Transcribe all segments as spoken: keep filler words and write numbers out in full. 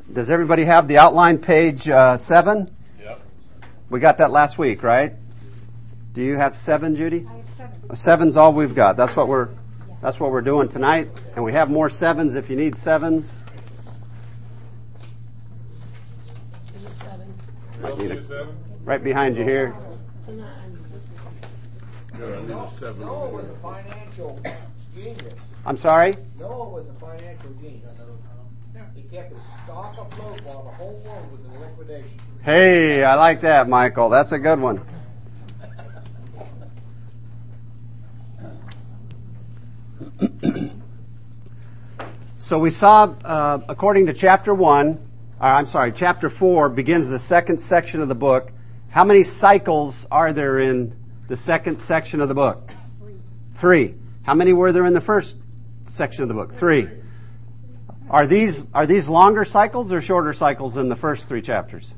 Does everybody have the outline page uh, seven? Yep. We got that last week, right? Do you have seven, Judy? I have seven. Seven's all we've got. That's what we're that's what we're doing tonight. And we have more sevens if you need sevens. There's a seven. You also need a seven? Right behind you here. And I'm- this is- Good, I need a seven. Noah over was there. a financial genius. I'm sorry? Noah was a financial genius. He kept his stock afloat while the whole world was in liquidation. Hey, I like that, Michael. That's a good one. So we saw, uh, according to chapter one, uh, I'm sorry, chapter four begins the second section of the book. How many cycles are there in the second section of the book? Three. How many were there in the first section of the book? Three. Are these are these longer cycles or shorter cycles in the first three chapters?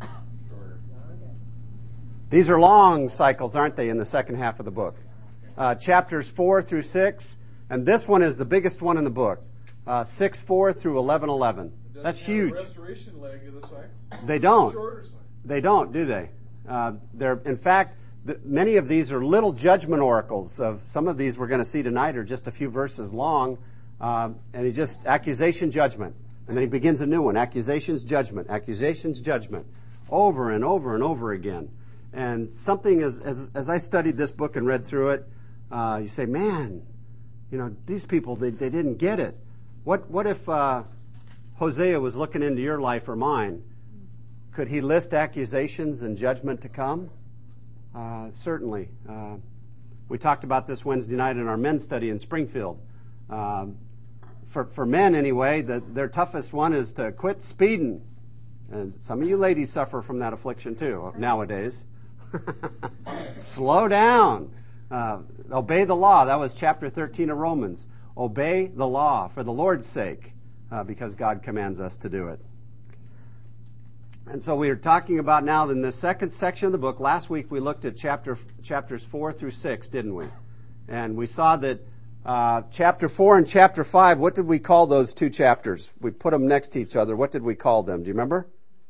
These are long cycles, aren't they, in the second half of the book? Uh, chapters four through six, and this one is the biggest one in the book. Uh, six four through eleven eleven. That's huge. Restoration leg of the cycle. They don't. Shorter cycle. They don't, do they? Uh, they're in fact, the, many of these are little judgment oracles. Of some of these we're going to see tonight are just a few verses long. Um, and he just, accusation, judgment. And then he begins a new one, accusations, judgment, accusations, judgment, over and over and over again. And something, as as, as I studied this book and read through it, uh, you say, man, you know, these people, they, they didn't get it. What, what if uh, Hosea was looking into your life or mine? Could he list accusations and judgment to come? Uh, certainly. Uh, we talked about this Wednesday night in our men's study in Springfield. Um, For, for men, anyway, the, their toughest one is to quit speeding. And some of you ladies suffer from that affliction, too, nowadays. Slow down. Uh, obey the law. That was chapter thirteen of Romans. Obey the law for the Lord's sake, uh, because God commands us to do it. And so we are talking about now in the second section of the book. Last week we looked at chapter chapters four through six, didn't we? And we saw that Uh, chapter four and chapter five, what did we call those two chapters? We put them next to each other. What did we call them? Do you remember?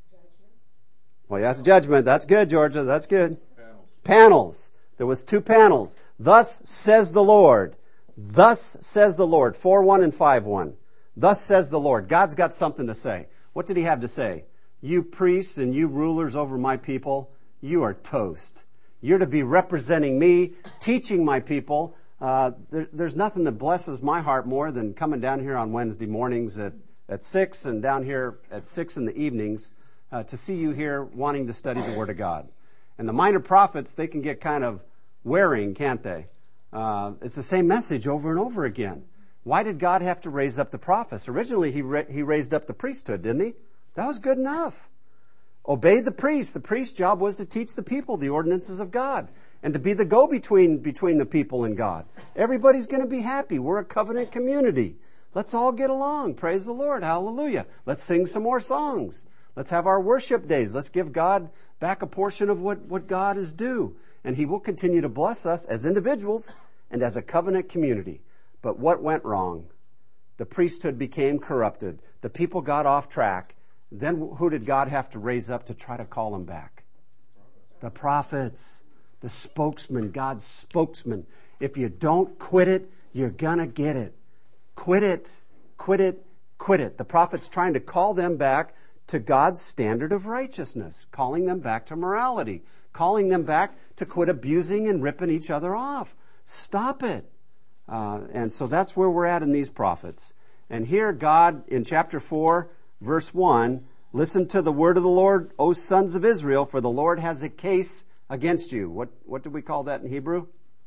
Judgment. Well, that's judgment. That's good, Georgia. That's good. Panels. Panels. There was two panels. Thus says the Lord. Thus says the Lord. four one and five one. Thus says the Lord. God's got something to say. What did he have to say? You priests and you rulers over my people, you are toast. You're to be representing me, teaching my people. Uh, there, there's nothing that blesses my heart more than coming down here on Wednesday mornings at, at six and down here at six in the evenings uh, to see you here wanting to study the Word of God. And the minor prophets, they can get kind of wearing, can't they? Uh, it's the same message over and over again. Why did God have to raise up the prophets? Originally, he, ra- he raised up the priesthood, didn't he? That was good enough. Obeyed the priest. The priest's job was to teach the people the ordinances of God and to be the go-between between the people and God. Everybody's going to be happy. We're a covenant community. Let's all get along. Praise the Lord. Hallelujah. Let's sing some more songs. Let's have our worship days. Let's give God back a portion of what, what God is due. And he will continue to bless us as individuals and as a covenant community. But what went wrong? The priesthood became corrupted. The people got off track. Then who did God have to raise up to try to call them back? The prophets, the spokesman, God's spokesman. If you don't quit it, you're gonna get it. Quit it, quit it, quit it. The prophet's trying to call them back to God's standard of righteousness, calling them back to morality, calling them back to quit abusing and ripping each other off. Stop it. Uh, and so that's where we're at in these prophets. And here God, in chapter four, verse one, listen to the word of the Lord, O sons of Israel, for the Lord has a case against you. What, what do we call that in Hebrew?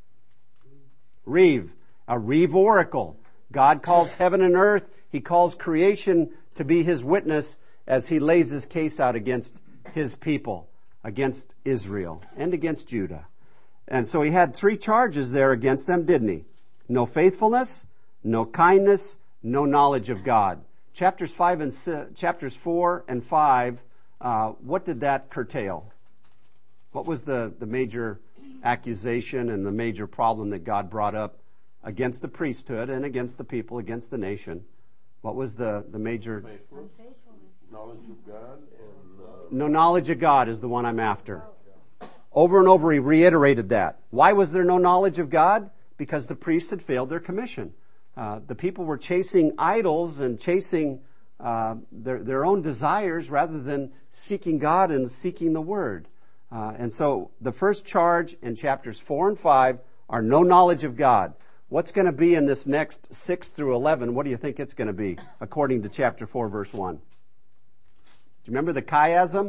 Reeve. A Reeve oracle. God calls heaven and earth. He calls creation to be his witness as he lays his case out against his people, against Israel, and against Judah. And so he had three charges there against them, didn't he? No faithfulness, no kindness, no knowledge of God. Chapters five and si- chapters four and five, uh, what did that curtail? What was the, the major accusation and the major problem that God brought up against the priesthood and against the people, against the nation? What was the, the major? Faithfulness. Knowledge of God and uh, No knowledge of God is the one I'm after. Over and over he reiterated that. Why was there no knowledge of God? Because the priests had failed their commission. Uh, the people were chasing idols and chasing uh, their, their own desires rather than seeking God and seeking the Word. Uh, and so the first charge in chapters four and five are no knowledge of God. What's going to be in this next six through eleven? What do you think it's going to be according to chapter four, verse one? Do you remember the chiasm?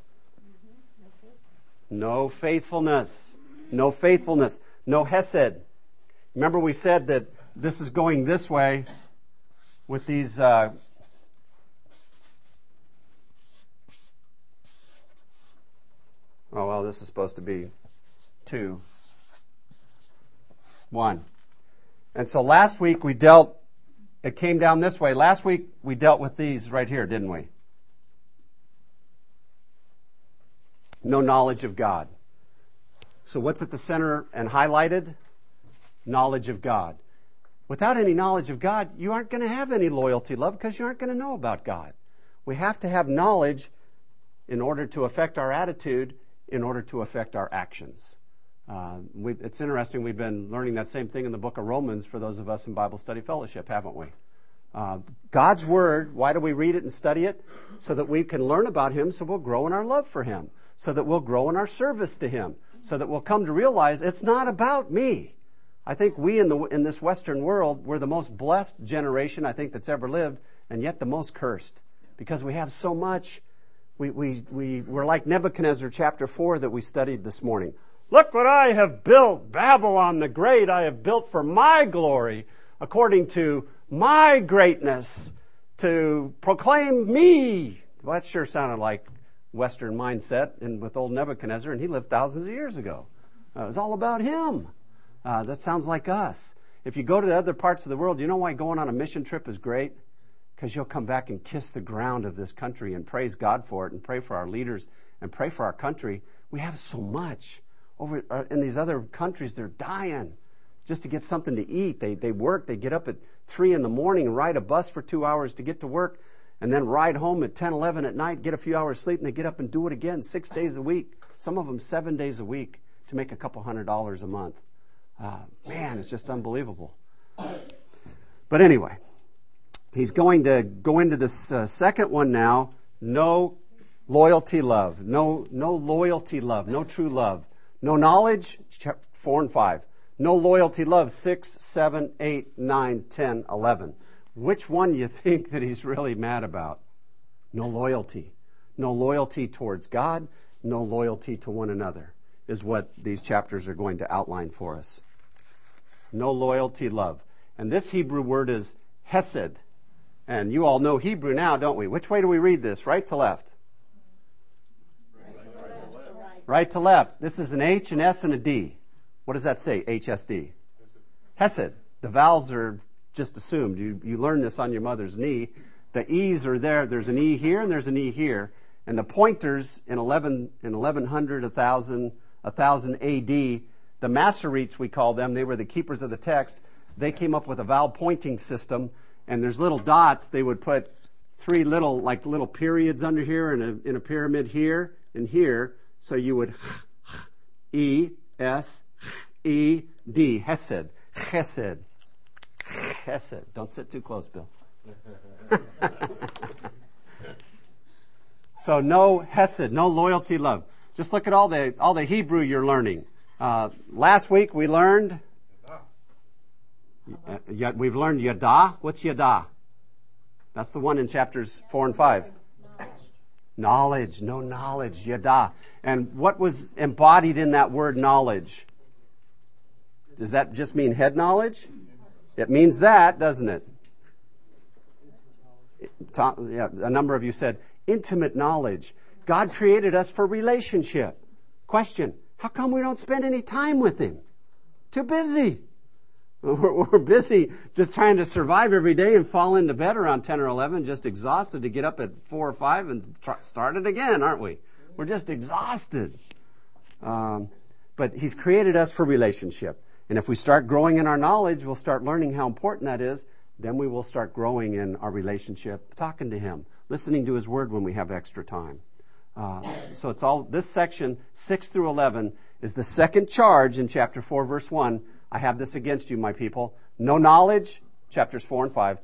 No faithfulness. No faithfulness. No hesed. Remember we said that this is going this way with these uh, oh well, this is supposed to be two. One. And so last week we dealt, it came down this way. Last week we dealt with these right here, didn't we? No knowledge of God. So what's at the center and highlighted? Knowledge of God. Without any knowledge of God, you aren't going to have any loyalty, love, because you aren't going to know about God. We have to have knowledge in order to affect our attitude, in order to affect our actions. Uh, we, it's interesting, we've been learning that same thing in the book of Romans for those of us in Bible Study Fellowship, haven't we? Uh, God's Word, why do we read it and study it? So that we can learn about Him, so we'll grow in our love for Him, so that we'll grow in our service to Him, so that we'll come to realize it's not about me. I think we in the in this Western world, we're the most blessed generation I think that's ever lived, and yet the most cursed. Because we have so much. We, we, we, we're like Nebuchadnezzar chapter four that we studied this morning. Look what I have built, Babylon the Great, I have built for my glory, according to my greatness, to proclaim me. Well, that sure sounded like Western mindset and with old Nebuchadnezzar, and he lived thousands of years ago. Uh, it was all about him. Uh, that sounds like us. If you go to other parts of the world, do you know why going on a mission trip is great? Because you'll come back and kiss the ground of this country and praise God for it and pray for our leaders and pray for our country. We have so much. Over uh, in these other countries, they're dying just to get something to eat. They they work. They get up at three in the morning and ride a bus for two hours to get to work and then ride home at ten, eleven at night, get a few hours sleep, and they get up and do it again six days a week. Some of them seven days a week to make a couple hundred dollars a month. Uh, man, it's just unbelievable. But anyway, he's going to go into this uh, second one now. No loyalty love. No, no loyalty love. No true love. No knowledge, four and five. No loyalty love, six, seven, eight, nine, ten, eleven. Which one do you think that he's really mad about? No loyalty. No loyalty towards God. No loyalty to one another is what these chapters are going to outline for us. No loyalty, love. And this Hebrew word is hesed. And you all know Hebrew now, don't we? Which way do we read this? Right to left? Right to left. Right to left. This is an H, an S, and a D. What does that say? H S D. Hesed. The vowels are just assumed. You you learn this on your mother's knee. The E's are there. There's an E here and there's an E here. And the pointers in eleven in eleven hundred, one thousand, one thousand A D, the Masoretes we call them, they were the keepers of the text. They came up with a vowel pointing system, and there's little dots. They would put three little like little periods under here and a, in a pyramid here and here. So you would E S E D, Hesed, Chesed, Chesed. Don't sit too close, Bill. So no Hesed, no loyalty, love. Just look at all the all the Hebrew you're learning. Uh, last week we learned. Uh, yet we've learned Yada. What's Yada? That's the one in chapters four and five. Knowledge, no knowledge, Yada. And what was embodied in that word knowledge? Does that just mean head knowledge? It means that, doesn't it? Yeah, a number of you said intimate knowledge. God created us for relationship. Question, how come we don't spend any time with Him? Too busy. We're, we're busy just trying to survive every day and fall into bed around ten or eleven, just exhausted to get up at four or five and try, start it again, aren't we? We're just exhausted. Um, but He's created us for relationship. And if we start growing in our knowledge, we'll start learning how important that is. Then we will start growing in our relationship, talking to Him, listening to his word when we have extra time. Uh, so it's all, this section, six through eleven, is the second charge in chapter four, verse one. I have this against you, my people. No knowledge, chapters four and five.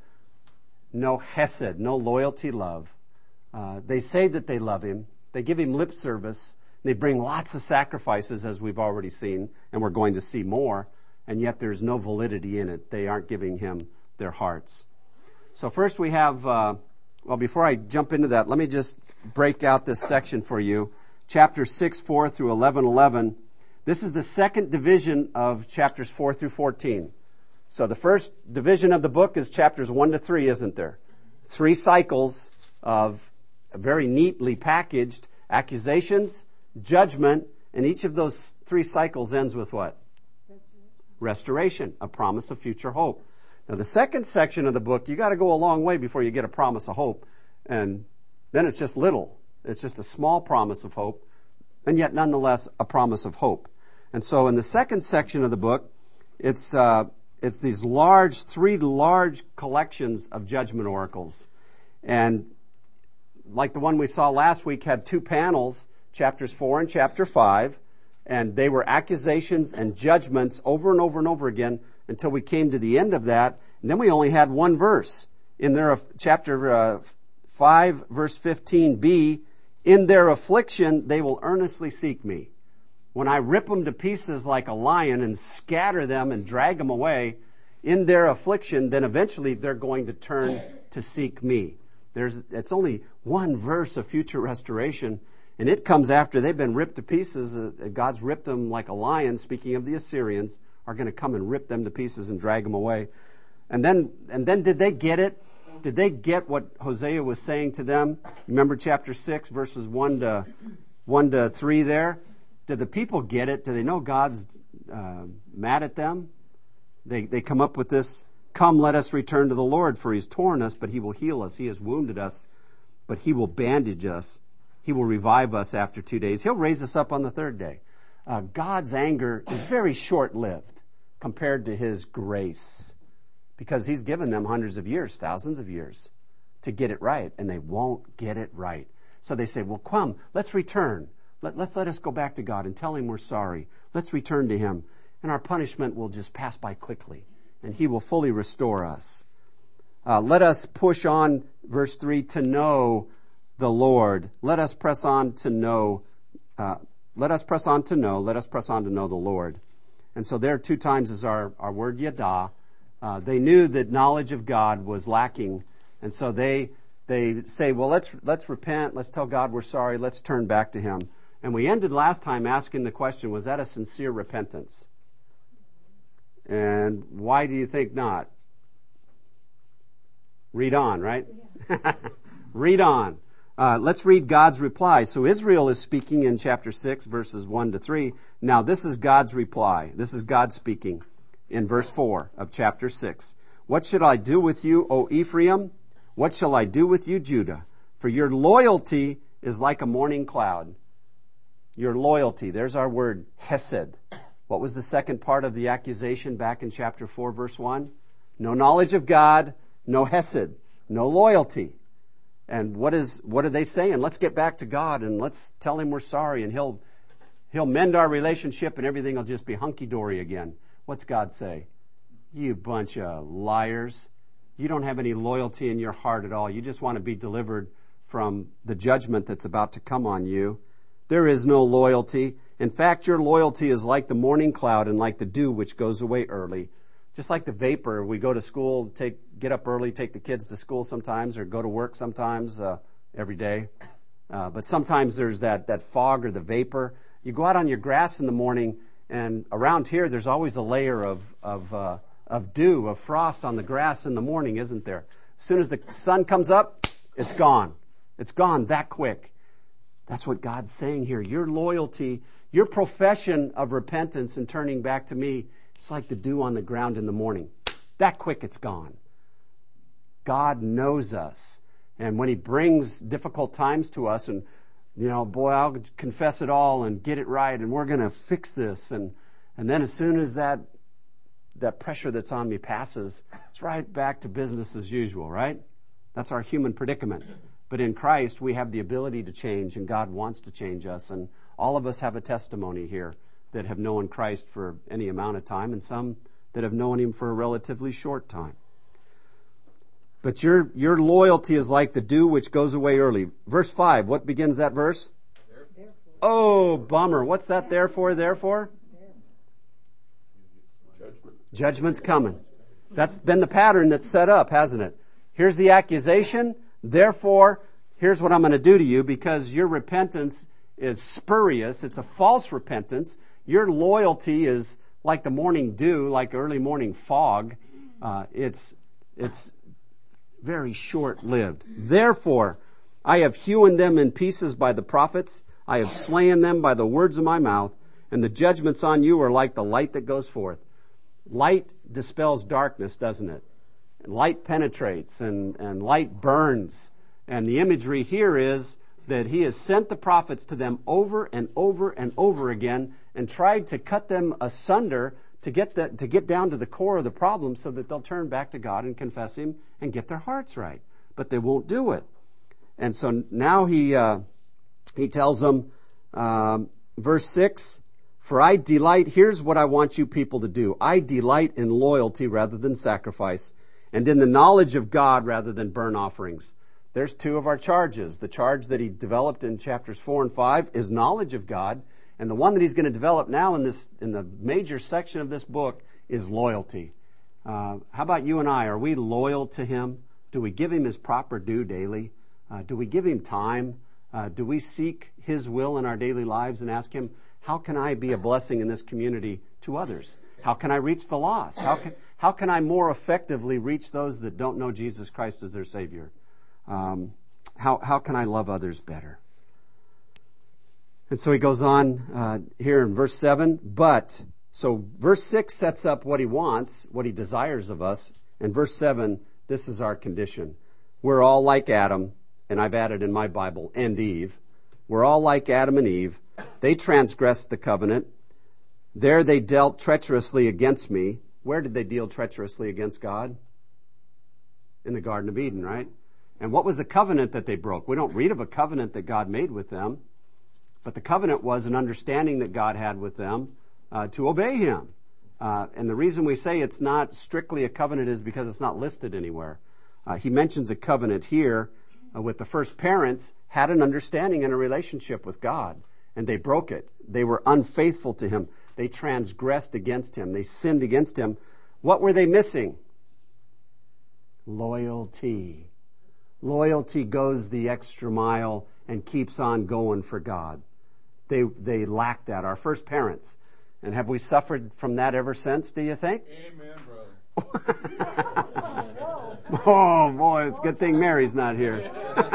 No hesed, no loyalty, love. Uh, they say that they love him. They give him lip service. They bring lots of sacrifices, as we've already seen, and we're going to see more. And yet there's no validity in it. They aren't giving him their hearts. So first we have, uh, well, before I jump into that, let me just break out this section for you. Chapter six, four through eleven, eleven. This is the second division of chapters four through fourteen. So the first division of the book is chapters one to three, isn't there? Three cycles of very neatly packaged accusations, judgment, and each of those three cycles ends with what? Restoration. Restoration, a promise of future hope. Now the second section of the book, you got to go a long way before you get a promise of hope. And then it's just little. It's just a small promise of hope, and yet nonetheless a promise of hope. And so in the second section of the book, it's uh, it's these large, three large collections of judgment oracles. And like the one we saw last week had two panels, chapters four and chapter five, and they were accusations and judgments over and over and over again until we came to the end of that. And then we only had one verse in their chapter uh, five, verse fifteen b. In their affliction, they will earnestly seek me. When I rip them to pieces like a lion and scatter them and drag them away, in their affliction, then eventually they're going to turn to seek me. There's, it's only one verse of future restoration, and it comes after they've been ripped to pieces. Uh, God's ripped them like a lion, speaking of the Assyrians, are going to come and rip them to pieces and drag them away. And then, and then did they get it? Did they get what Hosea was saying to them? Remember chapter six, verses one to, one to three there? Did the people get it? Do they know God's uh, mad at them? They, they come up with this, come, let us return to the Lord, for he's torn us, but he will heal us. He has wounded us, but he will bandage us. He will revive us after two days. He'll raise us up on the third day. Uh, God's anger is very short-lived compared to his grace, because he's given them hundreds of years, thousands of years to get it right, and they won't get it right. So they say, well, come, let's return. Let, let's let us go back to God and tell him we're sorry. Let's return to him, and our punishment will just pass by quickly, and he will fully restore us. Uh, let us push on, verse three, to know the Lord. Let us press on to know, uh, let us press on to know, let us press on to know the Lord. And so there two times is our, our word yada. Uh, they knew that knowledge of God was lacking, and so they they say, well, let's let's repent, let's tell God we're sorry, let's turn back to him. And we ended last time asking the question, was that a sincere repentance? And why do you think not? Read on, right? Read on. Uh, let's read God's reply. So Israel is speaking in chapter six, verses one to three. Now this is God's reply. This is God speaking in verse four of chapter six. What should I do with you, O Ephraim? What shall I do with you, Judah? For your loyalty is like a morning cloud. Your loyalty, there's our word, hesed. What was the second part of the accusation back in chapter four, verse one? No knowledge of God, no hesed, no loyalty. And what is what are they saying? Let's get back to God and let's tell him we're sorry, and he'll he'll mend our relationship and everything will just be hunky-dory again. What's God say? You bunch of liars. You don't have any loyalty in your heart at all. You just want to be delivered from the judgment that's about to come on you. There is no loyalty. In fact, your loyalty is like the morning cloud and like the dew which goes away early. Just like the vapor, we go to school, take get up early, take the kids to school sometimes, or go to work sometimes, uh, every day. Uh, but sometimes there's that, that fog or the vapor. You go out on your grass in the morning, and around here there's always a layer of of uh, of dew, of frost on the grass in the morning, isn't there? As soon as the sun comes up, it's gone. It's gone that quick. That's what God's saying here. Your loyalty, your profession of repentance and turning back to me, it's like the dew on the ground in the morning. That quick it's gone. God knows us. And when he brings difficult times to us and, you know, boy, I'll confess it all and get it right and we're going to fix this. And, and then as soon as that, that pressure that's on me passes, it's right back to business as usual, right? That's our human predicament. But in Christ, we have the ability to change, and God wants to change us. And all of us have a testimony here that have known Christ for any amount of time, and some that have known him for a relatively short time. But your, your loyalty is like the dew which goes away early. Verse five, what begins that verse? Therefore. Oh, bummer. What's that therefore, therefore? Judgment. Judgment's coming. That's been the pattern that's set up, hasn't it? Here's the accusation. Therefore, here's what I'm going to do to you, because your repentance is spurious. It's a false repentance. Your loyalty is like the morning dew, like early morning fog. Uh, it's, it's very short-lived. Therefore, I have hewn them in pieces by the prophets. I have slain them by the words of my mouth, and the judgments on you are like the light that goes forth. Light dispels darkness, doesn't it? Light penetrates and, and light burns. And the imagery here is that he has sent the prophets to them over and over and over again and tried to cut them asunder to get the, to get down to the core of the problem so that they'll turn back to God and confess him and get their hearts right. But they won't do it. And so now he uh, he tells them, um, verse six, for I delight, here's what I want you people to do. I delight in loyalty rather than sacrifice, and in the knowledge of God rather than burnt offerings. There's two of our charges. The charge that he developed in chapters four and five is knowledge of God, and the one that he's going to develop now in this in the major section of this book is loyalty. Uh, how about you and I? Are we loyal to him? Do we give him his proper due daily? Uh, do we give him time? Uh, do we seek his will in our daily lives and ask him, how can I be a blessing in this community to others? How can I reach the lost? How can, how can I more effectively reach those that don't know Jesus Christ as their Savior? Um, how, how can I love others better? And so he goes on uh, here in verse seven, but, so verse six sets up what he wants, what he desires of us, and verse seven, this is our condition. We're all like Adam, and I've added in my Bible, and Eve. We're all like Adam and Eve. They transgressed the covenant. There they dealt treacherously against me. Where did they deal treacherously against God? In the Garden of Eden, right? And what was the covenant that they broke? We don't read of a covenant that God made with them, but the covenant was an understanding that God had with them uh, to obey him. Uh, and the reason we say it's not strictly a covenant is because it's not listed anywhere. Uh, he mentions a covenant here uh, with the first parents had an understanding and a relationship with God, and they broke it. They were unfaithful to him. They transgressed against him. They sinned against him. What were they missing? Loyalty. Loyalty goes the extra mile and keeps on going for God. They they lacked that, our first parents. And have we suffered from that ever since, do you think? Amen, brother. Oh, boy, it's a good thing Mary's not here.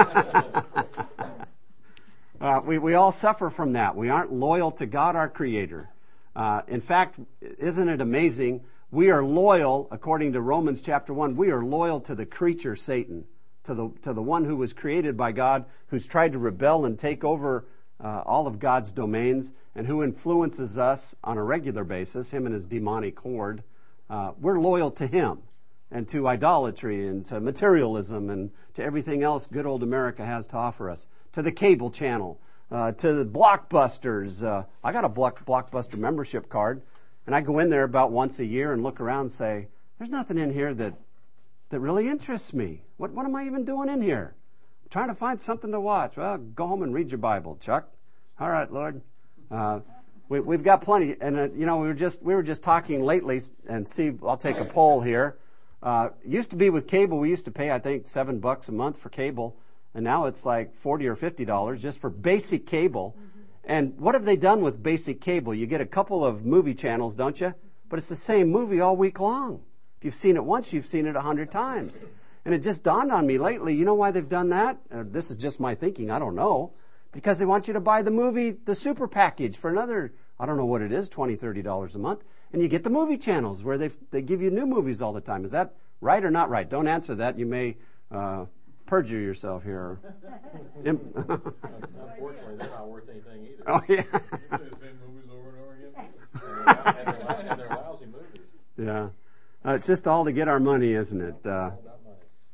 uh, we, we all suffer from that. We aren't loyal to God, our Creator. Uh, in fact, isn't it amazing? We are loyal, according to Romans chapter one, we are loyal to the creature, Satan, to the, to the one who was created by God, who's tried to rebel and take over uh, all of God's domains, and who influences us on a regular basis, him and his demonic horde. Uh, we're loyal to him and to idolatry and to materialism and to everything else good old America has to offer us, to the cable channel, uh, to the Blockbusters. Uh, I got a Block, Blockbuster membership card, and I go in there about once a year and look around and say, there's nothing in here that that really interests me. What, what am I even doing in here? I'm trying to find something to watch. Well, go home and read your Bible, Chuck. All right, Lord. Uh, we, we've got plenty. And, uh, you know, we were just we were just talking lately, and see, I'll take a poll here. Uh, used to be with cable, we used to pay, I think, seven bucks a month for cable. And now it's like forty or fifty dollars just for basic cable. Mm-hmm. And what have they done with basic cable? You get a couple of movie channels, don't you? But it's the same movie all week long. If you've seen it once, you've seen it a hundred times. And it just dawned on me lately, you know why they've done that? Uh, this is just my thinking, I don't know. Because they want you to buy the movie, the super package for another, I don't know what it is, twenty dollars, thirty dollars a month. And you get the movie channels where they they give you new movies all the time. Is that right or not right? Don't answer that. You may uh, perjure yourself here. Unfortunately, they're not worth anything either. Oh, yeah. The same movies over and over again. And they're, and they're lousy movies. Yeah. Uh, it's just all to get our money, isn't it? Uh,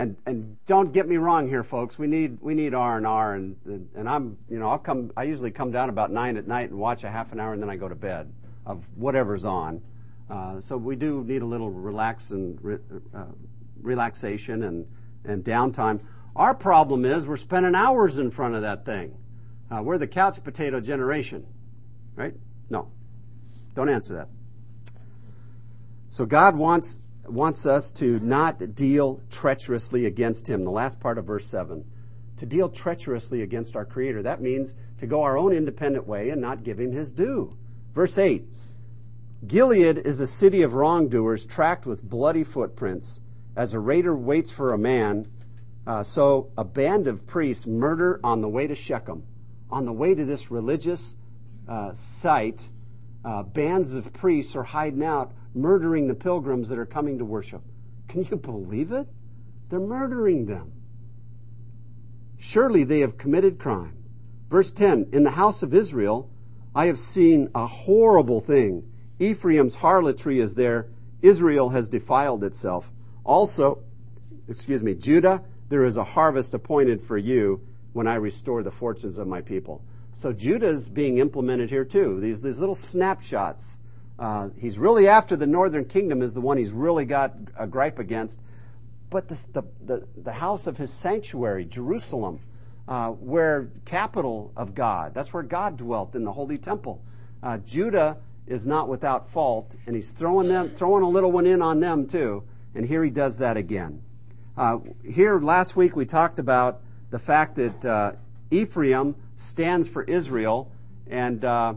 and and don't get me wrong here, folks. We need we need R and R, and and I'm you know I'll come. I usually come down about nine at night and watch a half an hour, and then I go to bed of whatever's on. Uh, so we do need a little relax and re, uh, relaxation and and downtime. Our problem is we're spending hours in front of that thing. Uh, we're the couch potato generation, right? No, don't answer that. So God wants wants us to not deal treacherously against him. The last part of verse seven. To deal treacherously against our Creator. That means to go our own independent way and not give him his due. Verse eight. Gilead is a city of wrongdoers tracked with bloody footprints. As a raider waits for a man, uh, so a band of priests murder on the way to Shechem. On the way to this religious uh, site, uh, bands of priests are hiding out, murdering the pilgrims that are coming to worship. Can you believe it? They're murdering them. Surely they have committed crime. Verse ten, in the house of Israel, I have seen a horrible thing. Ephraim's harlotry is there. Israel has defiled itself. Also, excuse me, Judah, there is a harvest appointed for you when I restore the fortunes of my people. So Judah's being implemented here too. These, these little snapshots. Uh, he's really after the northern kingdom is the one he's really got a gripe against. But this, the, the, the house of his sanctuary, Jerusalem, uh, where capital of God, that's where God dwelt in the holy temple. Uh, Judah is not without fault, and he's throwing them, throwing a little one in on them too. And here he does that again. Uh, here last week we talked about the fact that uh, Ephraim stands for Israel, and uh,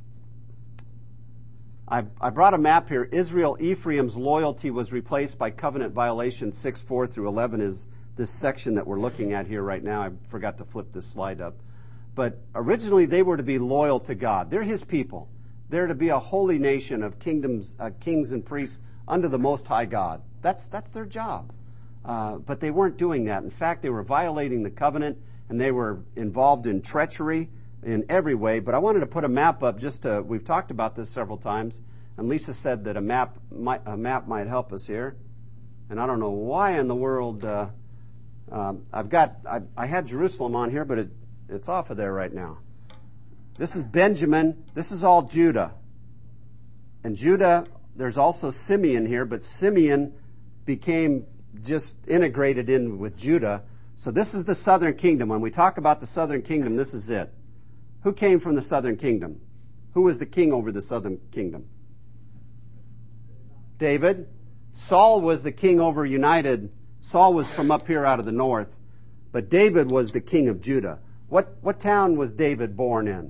I, I brought a map here. Israel, Ephraim's loyalty was replaced by covenant violation. six four through eleven is this section that we're looking at here right now. I forgot to flip this slide up. But originally they were to be loyal to God. They're his people. They're to be a holy nation of kingdoms, uh, kings and priests under the Most High God. That's, that's their job. Uh, but they weren't doing that. In fact, they were violating the covenant, and they were involved in treachery in every way. But I wanted to put a map up just to, we've talked about this several times, and Lisa said that a map might, a map might help us here. And I don't know why in the world, uh, um, I've got, I, I had Jerusalem on here, but it, it's off of there right now. This is Benjamin. This is all Judah. And Judah, there's also Simeon here, but Simeon became just integrated in with Judah. So this is the southern kingdom. When we talk about the southern kingdom, this is it. Who came from the southern kingdom? Who was the king over the southern kingdom? David. Saul was the king over United. Saul was from up here out of the north. But David was the king of Judah. What, what town was David born in?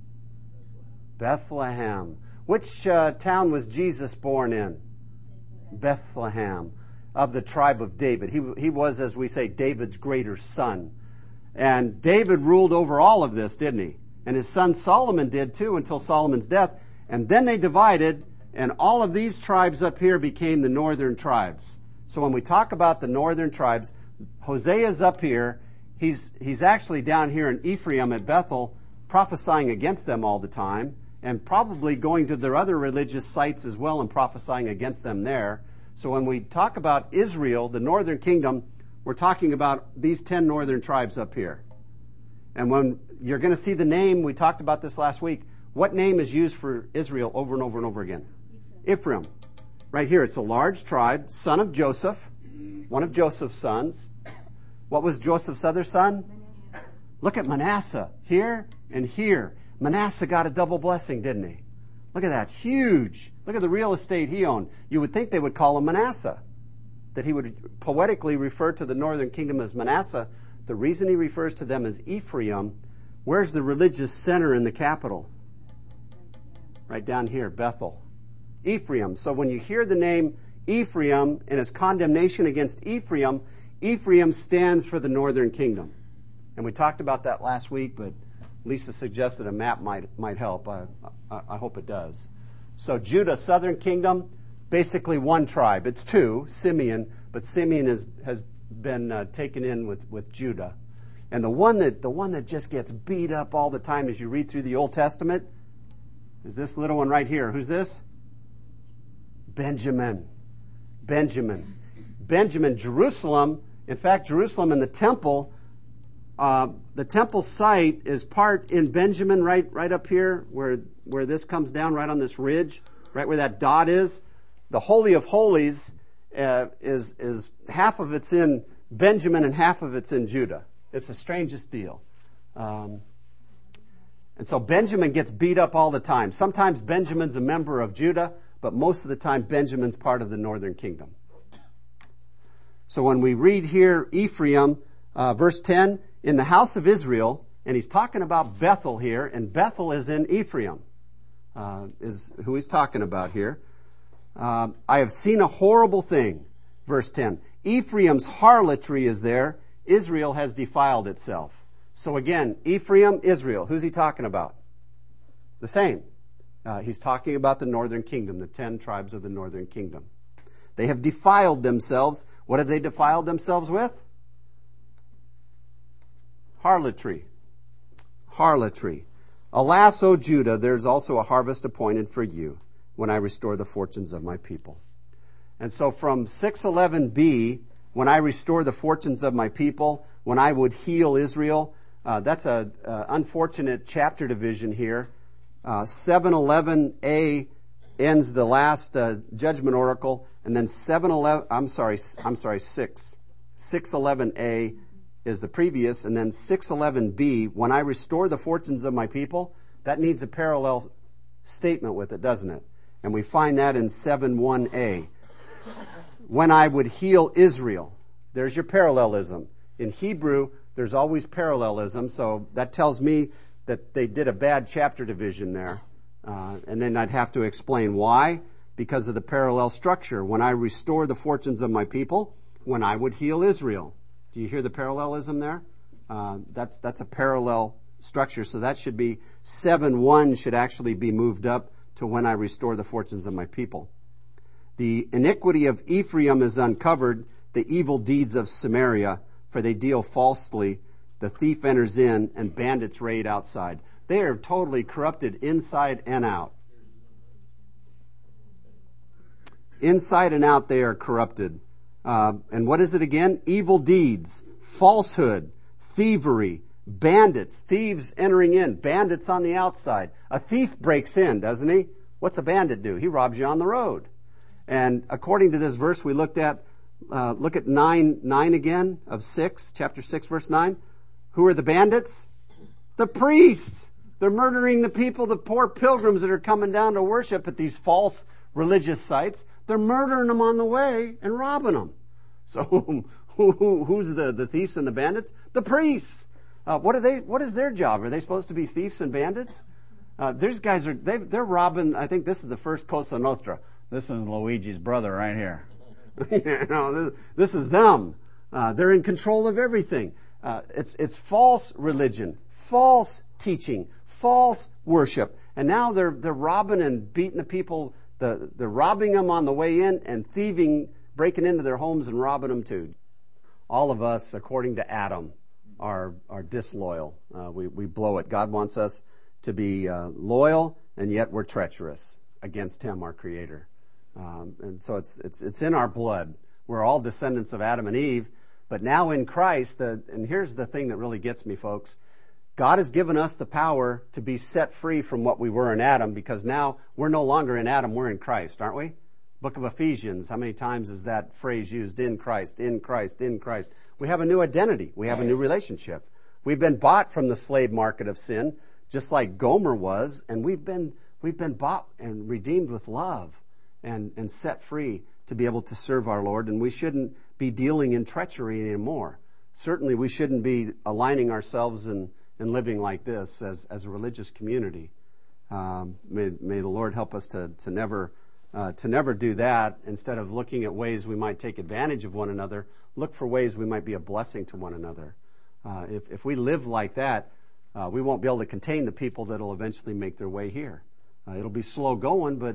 Bethlehem. Which uh, town was Jesus born in? Bethlehem, of the tribe of David. He, he was, as we say, David's greater son. And David ruled over all of this, didn't he? And his son Solomon did too until Solomon's death. And then they divided, and all of these tribes up here became the northern tribes. So when we talk about the northern tribes, Hosea's up here. He's, he's actually down here in Ephraim at Bethel, prophesying against them all the time, and probably going to their other religious sites as well and prophesying against them there. So when we talk about Israel, the northern kingdom, we're talking about these ten northern tribes up here. And when you're going to see the name, we talked about this last week, what name is used for Israel over and over and over again? Ephraim. Right here, it's a large tribe, son of Joseph, one of Joseph's sons. What was Joseph's other son? Look at Manasseh, here and here. Manasseh got a double blessing, didn't he? Look at that, huge. Look at the real estate he owned. You would think they would call him Manasseh, that he would poetically refer to the northern kingdom as Manasseh. The reason he refers to them as Ephraim, where's the religious center in the capital? Right down here, Bethel. Ephraim. So when you hear the name Ephraim and its condemnation against Ephraim, Ephraim stands for the northern kingdom. And we talked about that last week, but Lisa suggested a map might might help. I, I, I hope it does. So Judah, southern kingdom, basically one tribe. It's two, Simeon, but Simeon is, has been uh, taken in with, with Judah. And the one that the one that just gets beat up all the time as you read through the Old Testament is this little one right here. Who's this? Benjamin. Benjamin. Benjamin. Jerusalem In fact, Jerusalem and the temple, uh, the temple site is part in Benjamin, right, right up here, where where this comes down, right on this ridge, right where that dot is. The Holy of Holies uh, is is half of it's in Benjamin and half of it's in Judah. It's the strangest deal. Um, and so Benjamin gets beat up all the time. Sometimes Benjamin's a member of Judah, but most of the time Benjamin's part of the northern kingdom. So when we read here Ephraim, uh, verse ten, in the house of Israel, and he's talking about Bethel here, and Bethel is in Ephraim, uh, is who he's talking about here. Uh, I have seen a horrible thing, verse ten. Ephraim's harlotry is there. Israel has defiled itself. So again, Ephraim, Israel. Who's he talking about? The same. Uh, he's talking about the northern kingdom, the ten tribes of the northern kingdom. They have defiled themselves. What have they defiled themselves with? Harlotry. Harlotry. Alas, O Judah, there's also a harvest appointed for you when I restore the fortunes of my people. And so from six eleven b, when I restore the fortunes of my people, when I would heal Israel, uh, that's a uh, unfortunate chapter division here. Uh, seven eleven a ends the last uh, judgment oracle, and then seven eleven, I'm sorry, I'm sorry, six. six eleven a is the previous, and then six eleven b, when I restore the fortunes of my people, that needs a parallel statement with it, doesn't it? And we find that in seven one a. When I would heal Israel, there's your parallelism. In Hebrew, there's always parallelism, so that tells me that they did a bad chapter division there. Uh, and then I'd have to explain why, because of the parallel structure. When I restore the fortunes of my people, when I would heal Israel. Do you hear the parallelism there? Uh, that's that's a parallel structure, so that should be seven one should actually be moved up to when I restore the fortunes of my people. The iniquity of Ephraim is uncovered, the evil deeds of Samaria, for they deal falsely. The thief enters in, and bandits raid outside. They are totally corrupted inside and out. Inside and out they are corrupted. Uh, and what is it again? Evil deeds, falsehood, thievery, bandits, thieves entering in, bandits on the outside. A thief breaks in, doesn't he? What's a bandit do? He robs you on the road. And according to this verse we looked at, uh, look at nine, nine again of six, chapter six, verse nine. Who are the bandits? The priests. They're murdering the people, the poor pilgrims that are coming down to worship at these false religious sites. They're murdering them on the way and robbing them. So who, who, who's the, the thieves and the bandits? The priests. Uh, what are they? What is their job? Are they supposed to be thieves and bandits? Uh, these guys are, they, they're robbing, I think this is the first Cosa Nostra. This is Luigi's brother right here. you know, this, this is them. Uh, they're in control of everything. Uh, it's, it's false religion, false teaching, false worship. And now they're, they're robbing and beating the people. The, they're robbing them on the way in and thieving, breaking into their homes and robbing them too. All of us, according to Adam, are, are disloyal. Uh, we, we blow it. God wants us to be uh, loyal, and yet we're treacherous against Him, our Creator. Um, and so it's, it's, it's in our blood. We're all descendants of Adam and Eve. But now in Christ, the, and here's the thing that really gets me, folks. God has given us the power to be set free from what we were in Adam, because now we're no longer in Adam, we're in Christ, aren't we? Book of Ephesians, how many times is that phrase used? In Christ, in Christ, in Christ. We have a new identity. We have a new relationship. We've been bought from the slave market of sin, just like Gomer was, and we've been, we've been bought and redeemed with love and, and set free to be able to serve our Lord, and we shouldn't be dealing in treachery anymore. Certainly we shouldn't be aligning ourselves and, and living like this as, as a religious community. Um, may, may the Lord help us to, to never uh, to never do that. Instead of looking at ways we might take advantage of one another, look for ways we might be a blessing to one another. Uh, if, if we live like that, uh, we won't be able to contain the people that will eventually make their way here. Uh, it'll be slow going, but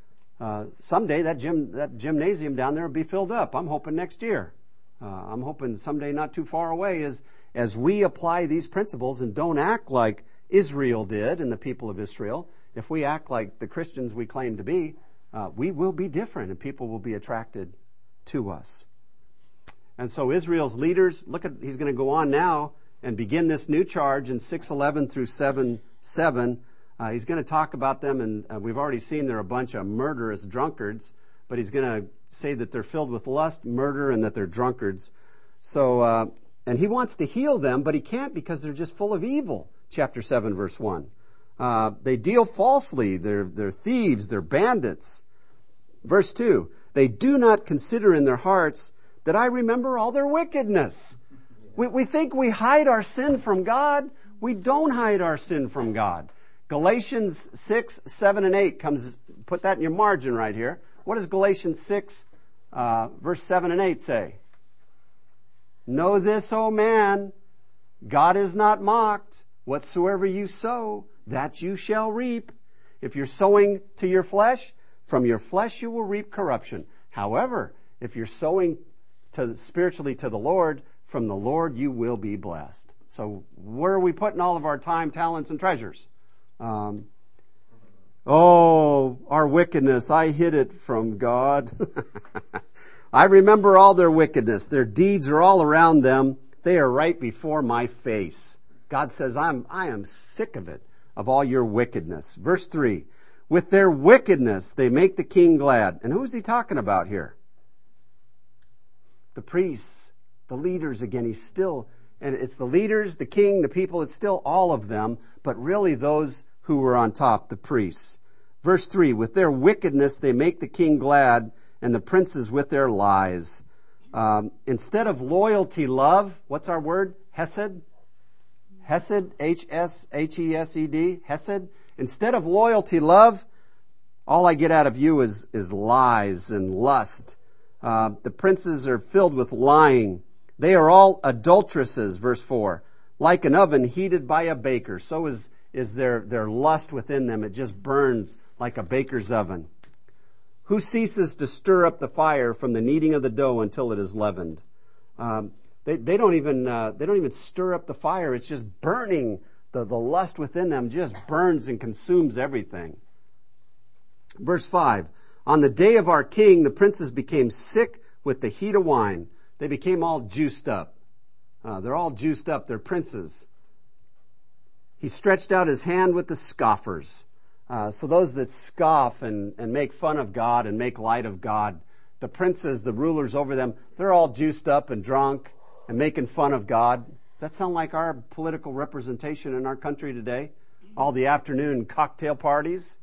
Uh, someday that gym, that gymnasium down there will be filled up. I'm hoping next year. Uh, I'm hoping someday not too far away as, as we apply these principles and don't act like Israel did and the people of Israel. If we act like the Christians we claim to be, uh, we will be different and people will be attracted to us. And so Israel's leaders, look at, he's going to go on now and begin this new charge in six eleven through seven seven. Uh, he's going to talk about them, and uh, we've already seen they're a bunch of murderous drunkards, but he's going to say that they're filled with lust, murder, and that they're drunkards. So, uh, and he wants to heal them, but he can't because they're just full of evil. Chapter seven, verse one. Uh, they deal falsely. They're, they're thieves. They're bandits. Verse two. They do not consider in their hearts that I remember all their wickedness. We, we think we hide our sin from God. We don't hide our sin from God. Galatians six, seven, and eight comes, put that in your margin right here. What does Galatians six, uh, verse seven and eight say? Know this, O man, God is not mocked. Whatsoever you sow, that you shall reap. If you're sowing to your flesh, from your flesh you will reap corruption. However, if you're sowing to spiritually to the Lord, from the Lord you will be blessed. So where are we putting all of our time, talents, and treasures? Um, oh, our wickedness, I hid it from God. I remember all their wickedness. Their deeds are all around them. They are right before my face. God says, I'm, I am sick of it, of all your wickedness. Verse three, with their wickedness they make the king glad. And who's he talking about here? The priests, the leaders again. He's still, and it's the leaders, the king, the people, it's still all of them, but really those who were on top, the priests. Verse three, with their wickedness they make the king glad, and the princes with their lies. Um, instead of loyalty, love, what's our word? Hesed? Hesed, H S H E S E D, Hesed. Instead of loyalty, love, all I get out of you is, is lies and lust. Uh, the princes are filled with lying. They are all adulteresses, verse four. Like an oven heated by a baker. So is, is their, their lust within them. It just burns like a baker's oven. Who ceases to stir up the fire from the kneading of the dough until it is leavened? Um, They, they don't even uh, they don't even stir up the fire. It's just burning. The, the lust within them just burns and consumes everything. Verse five. On the day of our king, the princes became sick with the heat of wine. They became all juiced up. Uh, they're all juiced up. They're princes. He stretched out his hand with the scoffers. Uh, so those that scoff and, and make fun of God and make light of God, the princes, the rulers over them, they're all juiced up and drunk and making fun of God. Does that sound like our political representation in our country today? All the afternoon cocktail parties.